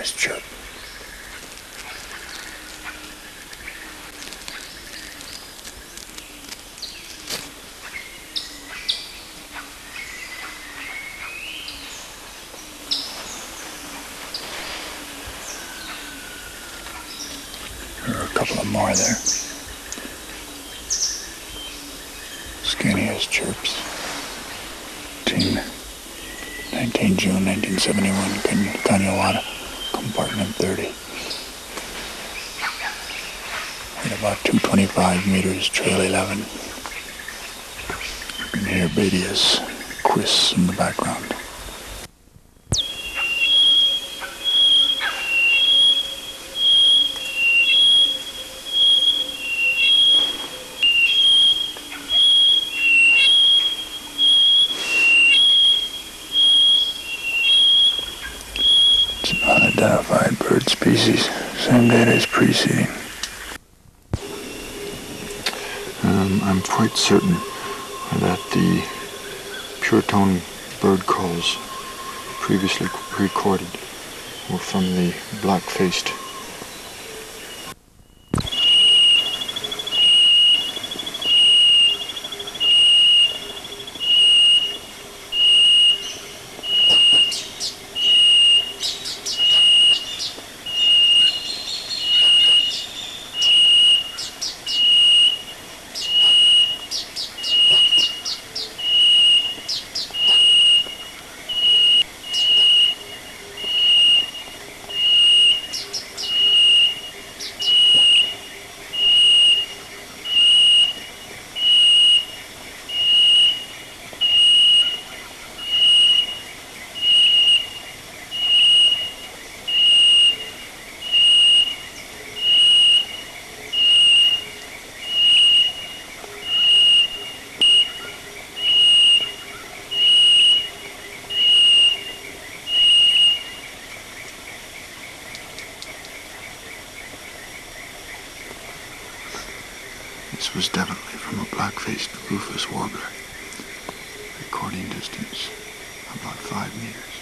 skinniest chirp. There are a couple of more there. Skinniest chirps. 19 June 1971, Kaneowatta, compartment 30. At about 225 meters, trail 11. You can hear Badia's quiss in the background. Unidentified bird species, same data as preceding. I'm quite certain that the pure tone bird calls previously recorded were from the black-faced. This was definitely from a black-faced rufous warbler. Recording distance, about 5 meters.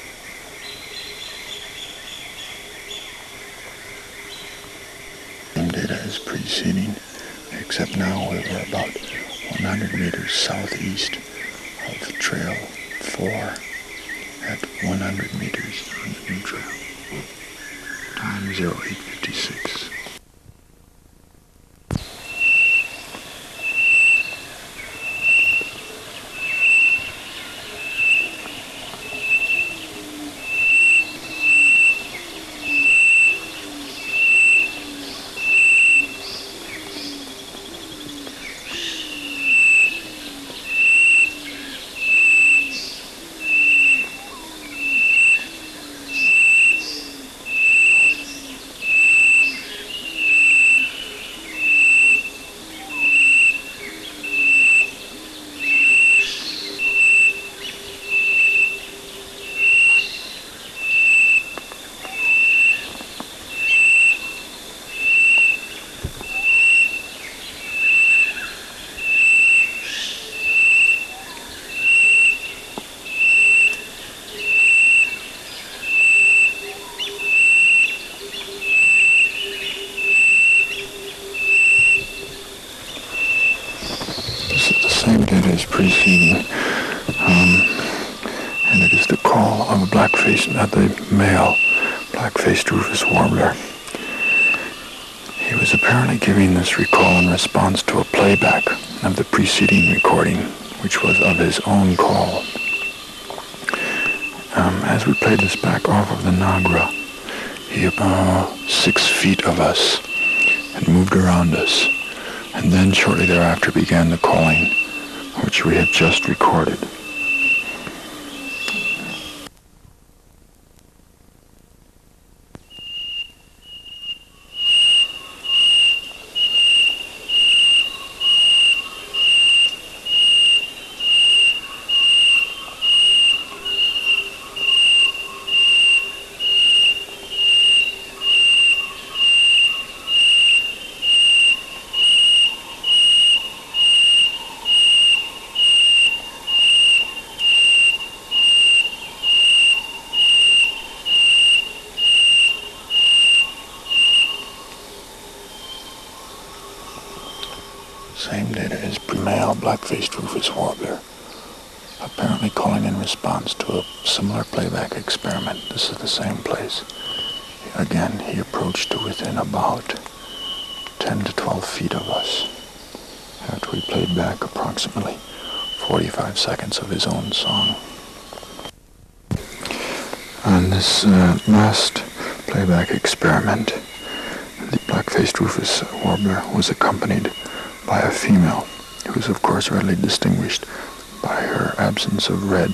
Same data as preceding, except now we were about 100 meters southeast of trail 4 at 100 meters on the new trail. Time 0856. Same data as preceding, and it is the call of a black-faced, the male black-faced rufous warbler. He was apparently giving this recall in response to a playback of the preceding recording, which was of his own call. As we played this back off of the Nagra, he about 6 feet of us and moved around us, and then shortly thereafter began the calling, which we had just recorded. Same data as pre-male black-faced rufous warbler, apparently calling in response to a similar playback experiment. This is the same place. Again, he approached to within about 10 to 12 feet of us after we played back approximately 45 seconds of his own song. On this last playback experiment, the black-faced rufous warbler was accompanied by a female, who is of course readily distinguished by her absence of red.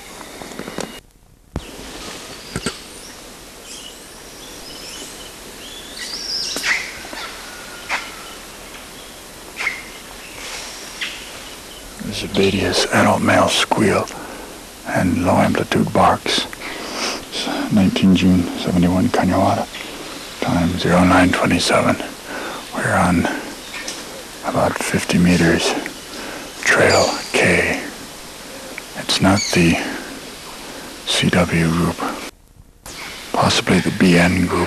This is Badius adult male squeal and low amplitude barks. 19 June 71 Kanyawada, time 0927. We're on about 50 meters, trail K. It's not the CW group, possibly the BN group.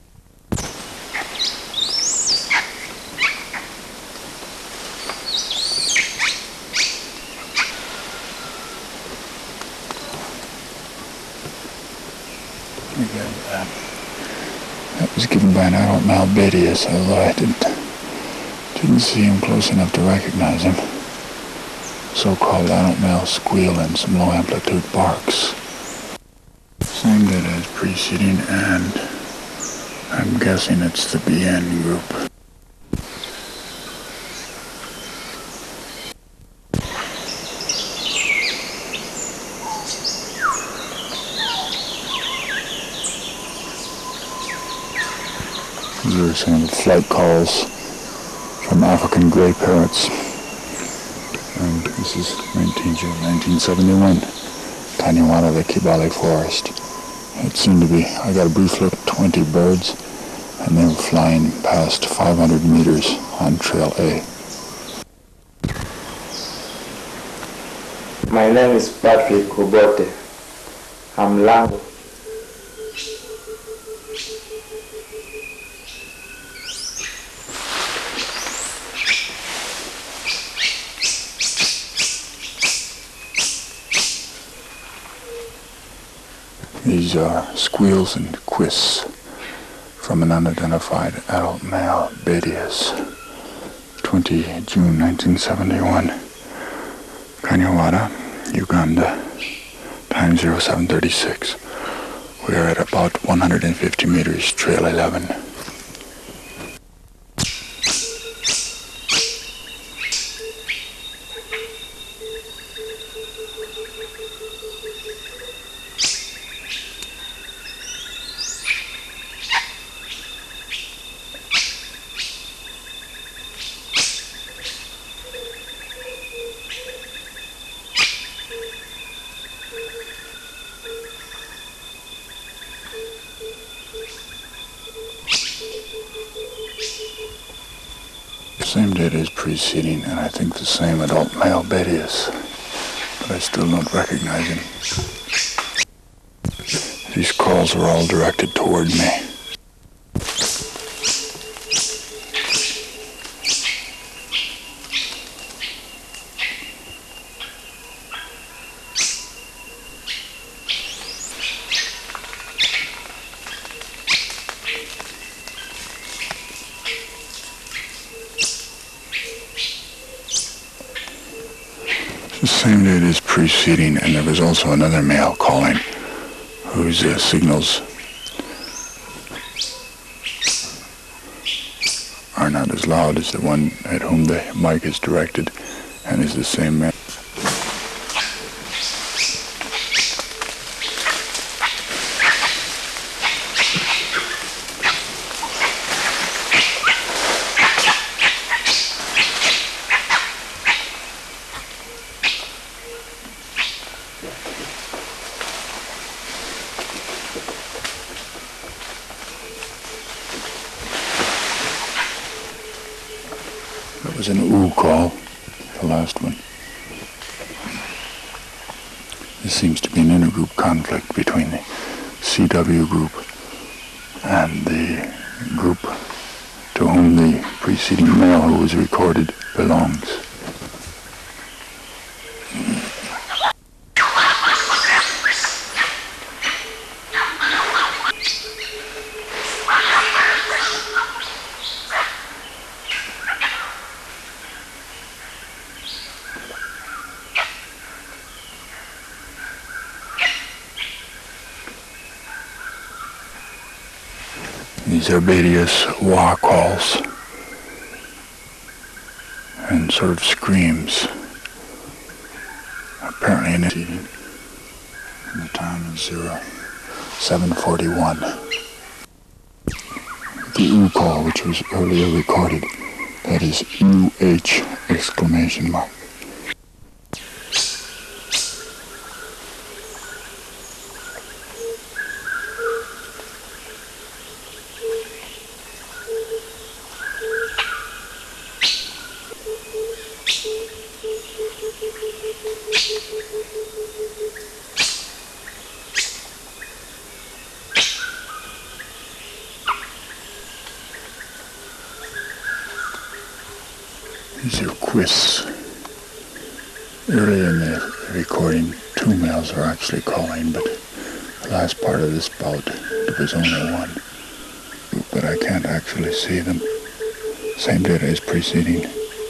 That was given by an adult male Badius, although I didn't see him close enough to recognize him. So-called adult male squeal and some low amplitude barks. Same data as preceding, and I'm guessing it's the BN group. These are some of the flight calls from African gray parrots. And this is 19 June 1971, Kanyawada, the Kibale Forest. It seemed to be, I got a brief look at 20 birds, and they were flying past 500 meters on Trail A. My name is Patrick Kubote. I'm Lango. These are squeals and quiss from an unidentified adult male Badius. 20 June 1971. Kanyawada, Uganda, time 0736. We are at about 150 meters, trail 11. Same data is preceding, and I think the same adult male Badius, but I still don't recognize him. These calls are all directed toward me. The same date is preceding, and there was also another male calling whose signals are not as loud as the one at whom the mic is directed, and is the same man. That was an ooh call, the last one. This seems to be an intergroup conflict between the CW group and the group to whom the preceding male who was recorded belongs. These are Badius wah calls and sort of screams. Apparently in eating. And the time is 0741. The U call, which was earlier recorded, that is UH exclamation mark. These are quiz. Earlier in the recording, 2 males were actually calling, but the last part of this bout, there was only 1. But I can't actually see them. Same data as preceding.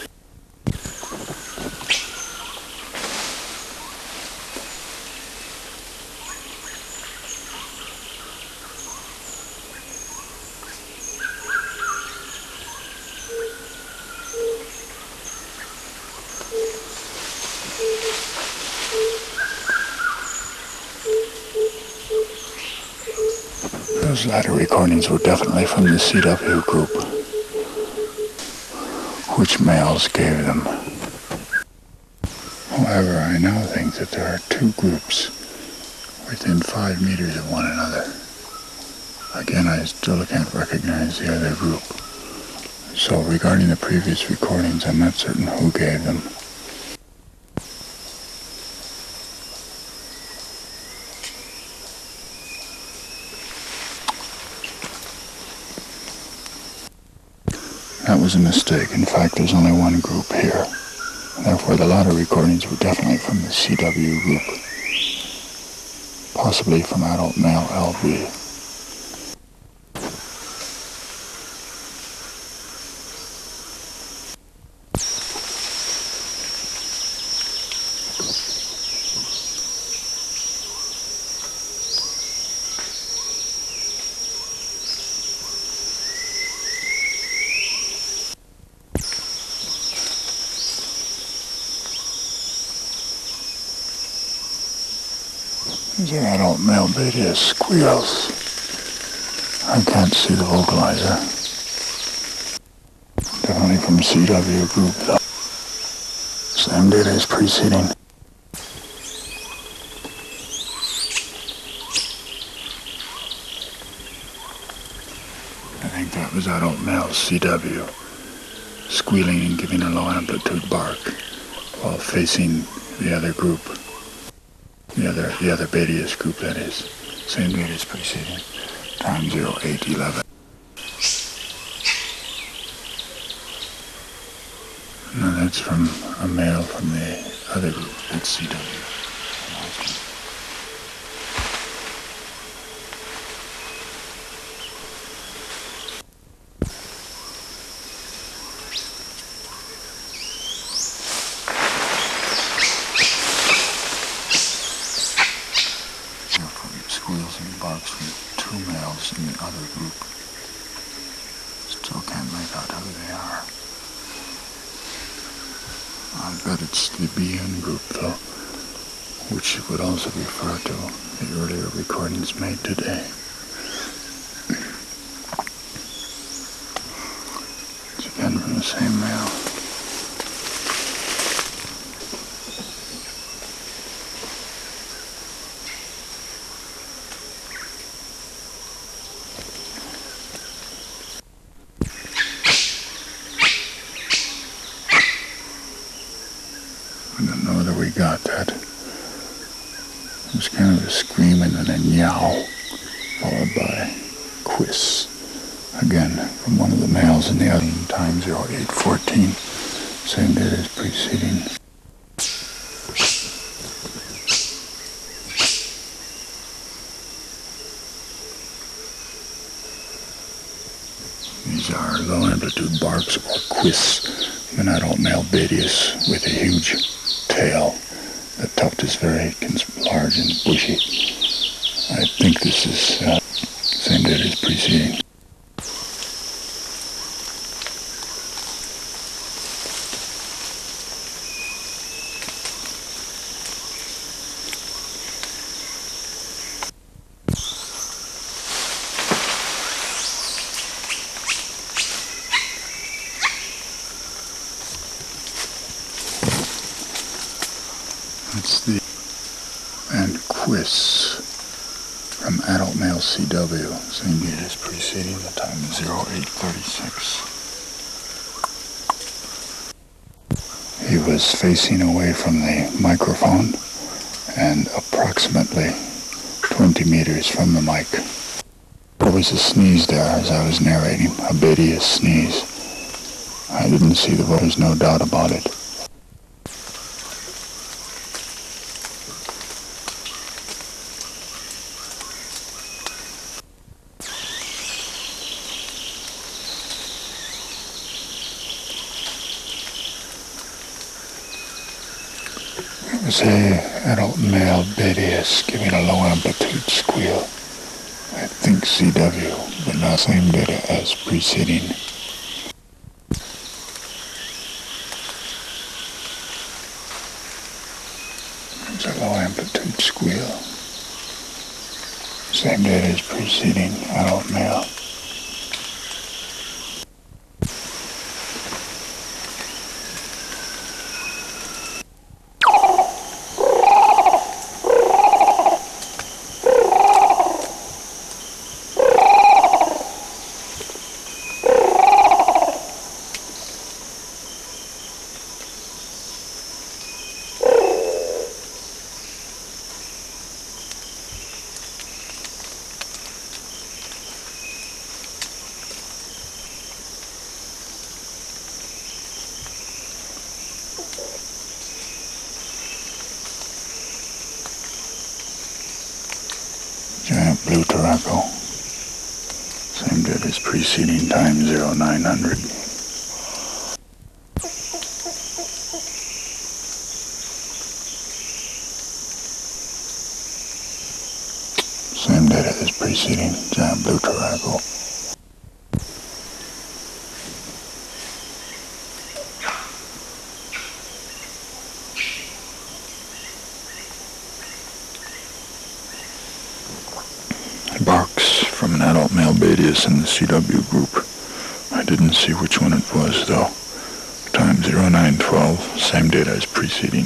Those latter recordings were definitely from the CW group. Which males gave them? However, I now think that there are 2 groups within 5 meters of one another. Again, I still can't recognize the other group. So regarding the previous recordings, I'm not certain who gave them. That was a mistake. In fact, there's only 1 group here. Therefore, the latter recordings were definitely from the CW group. Possibly from adult male LB. These are adult male Badius squeals. I can't see the vocalizer. Definitely from CW group though. Same data as preceding. I think that was adult male CW squealing and giving a low amplitude bark while facing the other group. The other Badius group, that is. Same data as preceding. Time 0811. No, that's from a male from the other group. That's CW. Squeals and barks from 2 males in the other group. Still can't make out who they are. I bet it's the BN group though, which would also refer to the earlier recordings made today. It's again from the same male. I don't know whether we got that. It was kind of a scream and then a meow, followed by quiz. I again from one of the males in the other time 0814, same date as preceding. These are low amplitude barks or quiss of an adult male Badius with a huge tail. The tuft is very large and bushy. I think this is same date as preceding. That's the and quiss from adult male CW. Same date as preceding. The time is 0836. He was facing away from the microphone and approximately 20 meters from the mic. There was a sneeze there as I was narrating, a Badius sneeze. I didn't see the voice, there's no doubt about it. It was a adult male Badius giving a low amplitude squeal. I think CW, but not same data as preceding. It's a low amplitude squeal. Same data as preceding adult male. Giant blue Turaco. Same date as preceding, time 0900. Same data as preceding, giant blue Turaco. Barks from an adult male Badius in the CW group. I didn't see which one it was though. Time 0912, same date as preceding.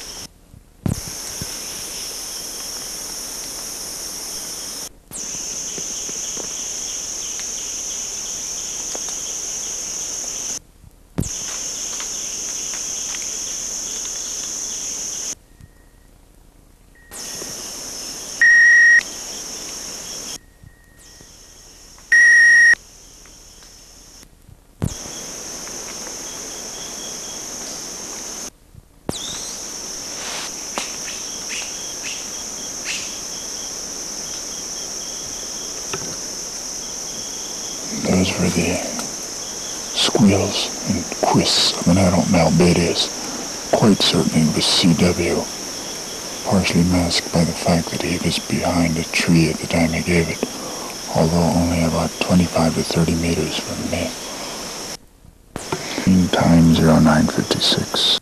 Those were the squeals and quiss of an adult male Badius. Quite certain it was CW, partially masked by the fact that he was behind a tree at the time he gave it, although only about 25 to 30 meters from me. In time 0956.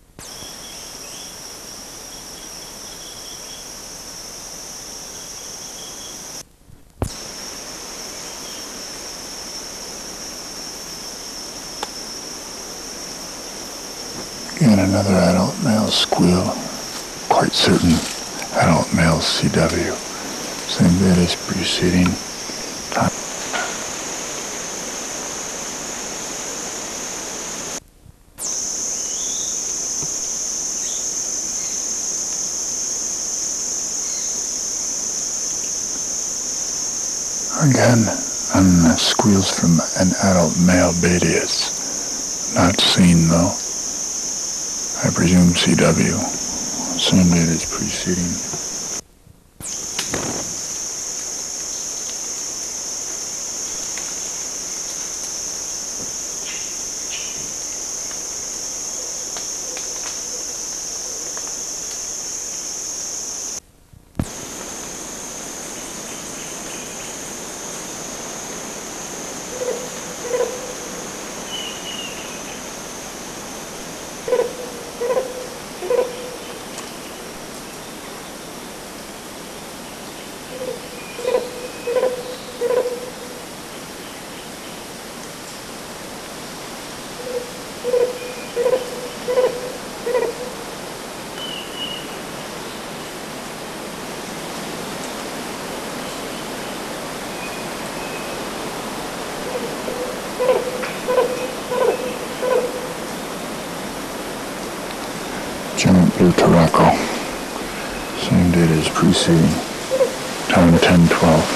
Again, another adult male squeal, quite certain adult male CW. Same date as preceding. Again, on squeals from an adult male Badius. Not seen though. I presume CW. Same date as preceding. Giant blue Taraco. Same date as preceding. Time 10:12.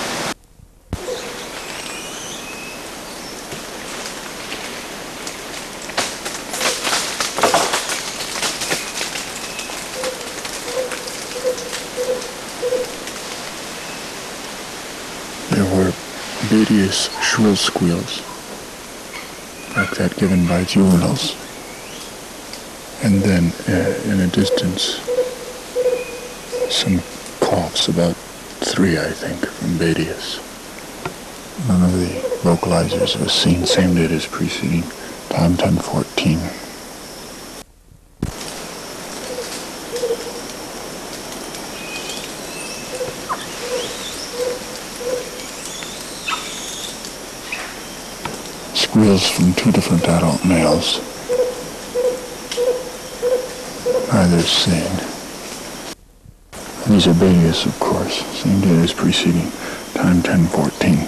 There were Badius shrill squeals, like that given by juveniles. And then, in a distance, some coughs, about 3, I think, from Badius. None of the vocalizers was seen. Same date as preceding. Time 10:14. Squeals from 2 different adult males. Neither seen. These are Badius, of course. Same date as preceding. Time 10:14.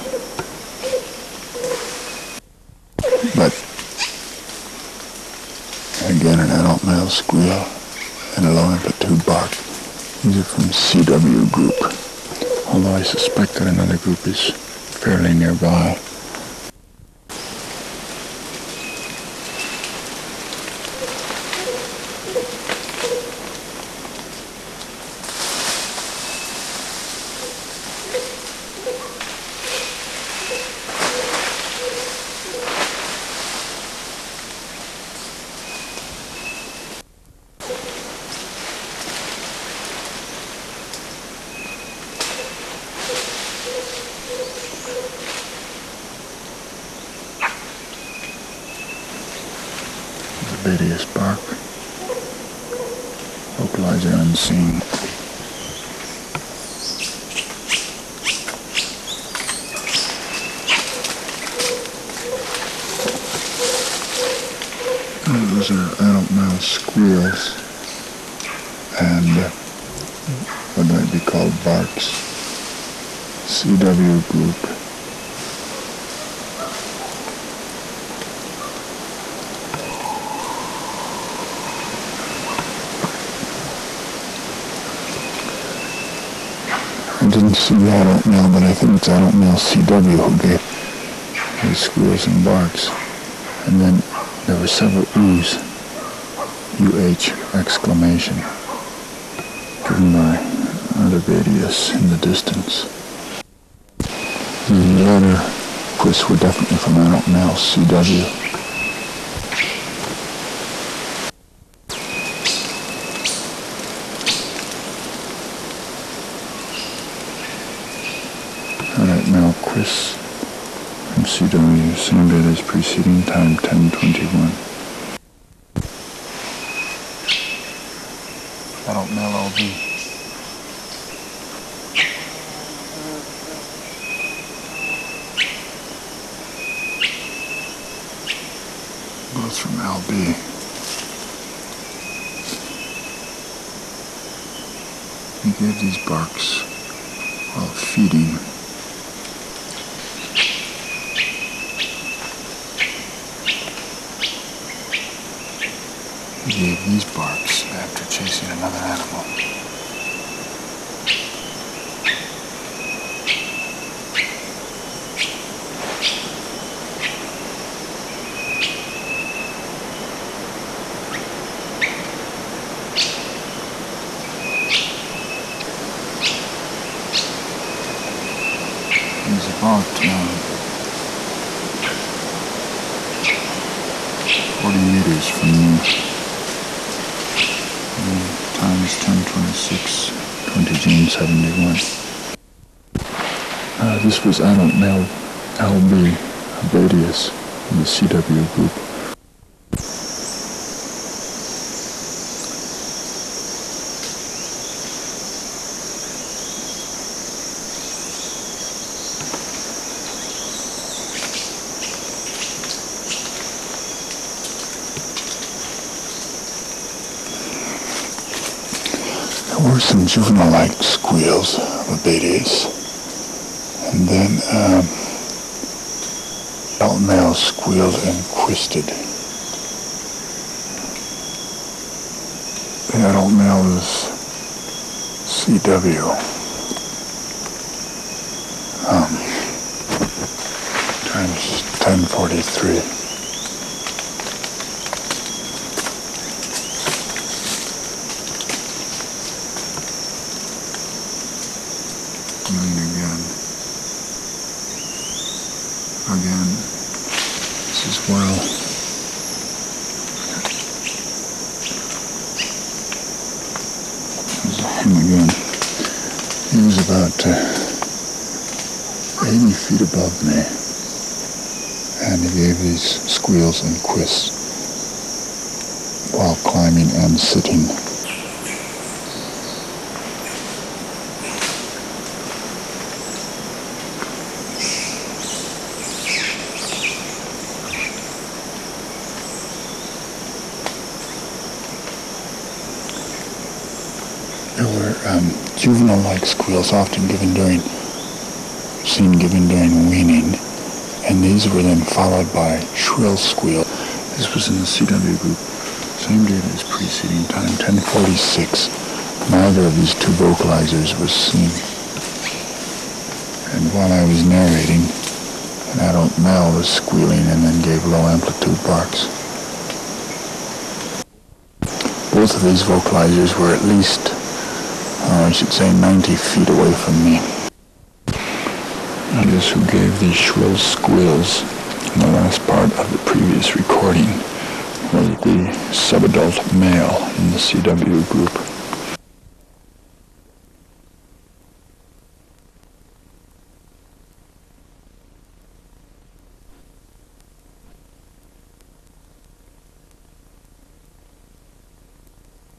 But again, an adult male squeal and a low amplitude bark. These are from CW group, although I suspect that another group is fairly nearby. Badius bark. Vocalizer unseen. Those are adult male squeals and what might be called barks. CW group. I didn't see the adult male, but I think it's adult male CW who gave his squeals and barks. And then there were several oohs, UH exclamation, given by other Badius in the distance. The other quiz were definitely from adult male CW. Adult male Chris from CW, same date as preceding, time 10:21. Adult male LB. Both from LB. He gave these barks while feeding. He gave these barks after chasing another animal. about 40 meters from me. Time is 10:26, 20 June 71. This was adult male LB Abadius in the CW group. There were some juvenile-like squeals of Abadius, and then adult male squealed and quisted. The adult male is CW. Time's 10:43. Again, this is well. There's him again. He was about 80 feet above me, and he gave these squeals and quists while climbing and sitting. There were juvenile-like squeals often seen given during weaning, and these were then followed by shrill squeal. This was in the CW group. Same date as preceding time, 10:46. Neither of these two vocalizers was seen. And while I was narrating, an adult male was squealing and then gave low amplitude barks. Both of these vocalizers were at least, I should say, 90 feet away from me. I guess who gave these shrill squeals in the last part of the previous recording was the subadult male in the CW group.